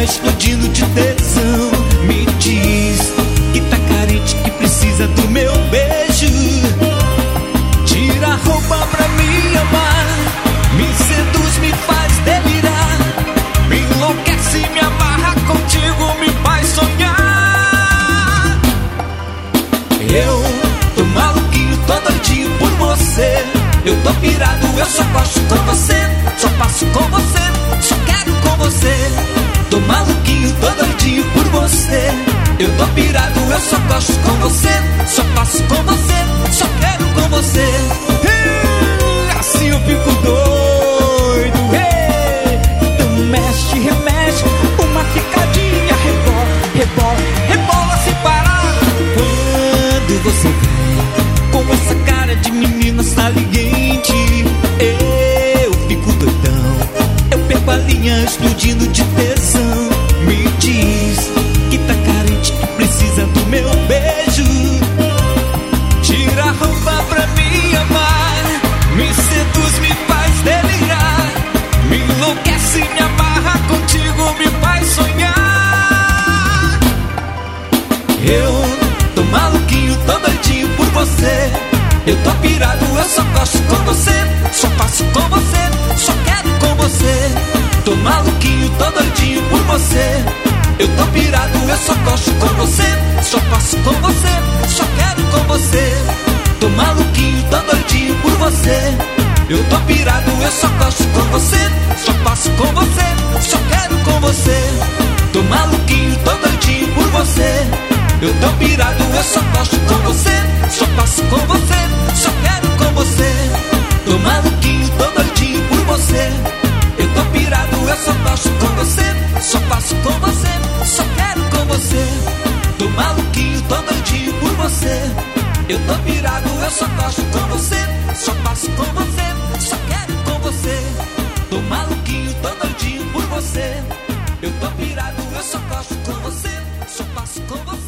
explodindo de tesão. Me diz que tá carente, que precisa do meu beijo. Tira a roupa pra me amar, me seduz, me faz delirar, me enlouquece, me amarra contigo, me faz sonhar. Eu tô maluquinho, tô doidinho por você. Eu tô pirado, eu só gosto com você, só passo com você, só quero com você. Tô maluquinho, tô doidinho por você. Eu tô pirado, eu só gosto com você, só passo com você, só quero com você. Assim eu fico doido. Então mexe, remexe, uma picadinha, rebola, rebola, rebola sem parar. Quando você vem com essa cara de menina saliente, eu fico doidão, eu perco a linha explodindo de tesão. Me diz que tá carente, que precisa do meu beijo. Tira a roupa pra me amar, me seduz, me faz delirar, me enlouquece, me amarra contigo, me faz sonhar. Eu tô maluquinho, tô doidinho por você. Eu tô pirado, eu só gosto com você, só passo com você, só quero com você. Tô maluquinho, tô doidinho por você. Eu tô pirado, eu só gosto com você, só passo com você, só quero com você. Tô maluquinho, tô doidinho por você. Eu tô pirado, eu só gosto com você, só passo com você, só quero com você. Tô maluquinho, tô doidinho por você. Eu tô pirado, eu só gosto com você, só passo com você, só quero com você. Tô maluquinho, tô doidinho por você. Eu tô pirado, eu só gosto com você, só passo com você, só quero com você. Tô maluquinho, tô doidinho por você. Eu tô pirado, eu só gosto com você, só passo com você, só quero com você. Tô maluquinho, tô doidinho por você. Eu tô pirado, eu só gosto com você, só passo com você.